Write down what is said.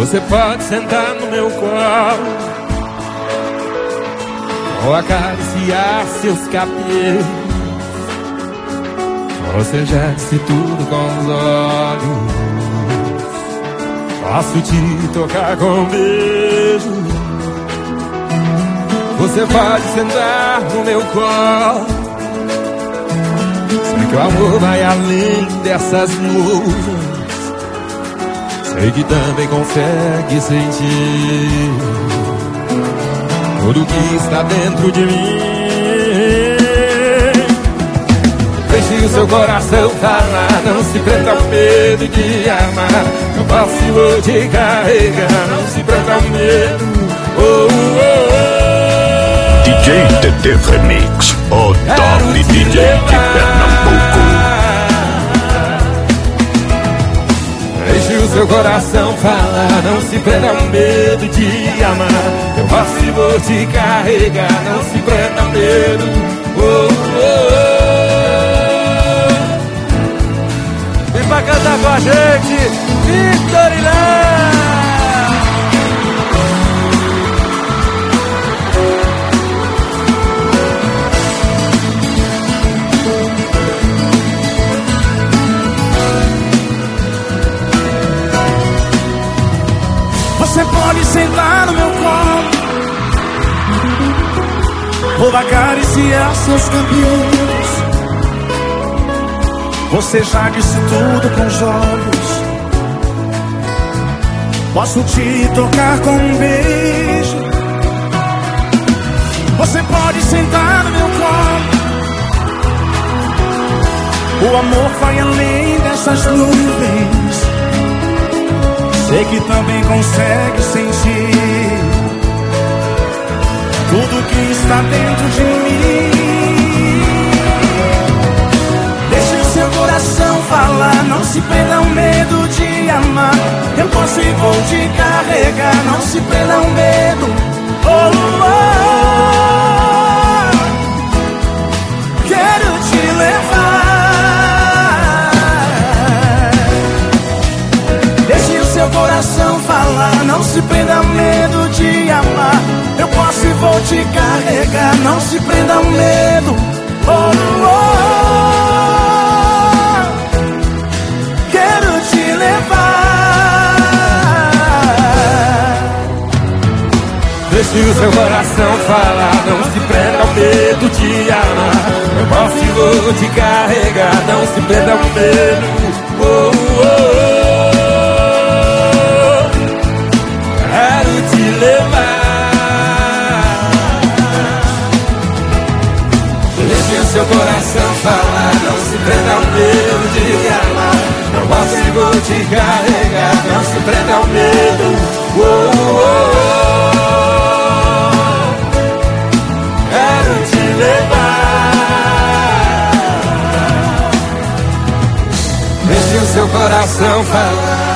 Você pode sentar no meu colo ou acariciar seus cabelos. Você já disse tudo com os olhos. Posso te tocar com um beijo. Você pode sentar no meu colo. Sei que o amor vai além dessas nuvens. Sei que também consegue sentir tudo que está dentro de mim. Deixe o seu coração falar, não se prenda ao medo de amar. Eu posso e vou te carregar, não se prenda ao medo. Oh, oh, oh. DJ TT Remix, o top DJ de Pernambuco. Deixe o seu coração falar, não se prenda ao medo de amar. Eu posso e vou te carregar, não se prenda ao medo. Oh, oh, oh. Vem pra cantar com a gente, Victor Ilá. Você pode sentar no meu colo ou acariciar seus cabelos. Você já disse tudo com os olhos. Posso te tocar com um beijo. Você pode sentar no meu colo. O amor vai além dessas nuvens. Sei que também consegue sentir tudo que está dentro de mim. Deixe o seu coração falar, não se prenda ao medo de amar. Eu posso e vou te carregar, não se prenda ao medo. Oh, oh, oh. Quero te levar. Seu coração falar, não se prenda ao medo de amar. Eu posso e vou te carregar, não se prenda ao medo. Oh, oh, oh. Quero te levar. Deixe o seu coração falar, não se prenda ao medo de amar. Eu posso e vou te carregar, não se prenda ao medo. Oh, oh, oh. Seu coração falar, não se prenda ao medo de amar. Não posso e vou te carregar, não se prenda ao medo. Oh, oh, oh. Quero te levar. Deixe o seu coração falar.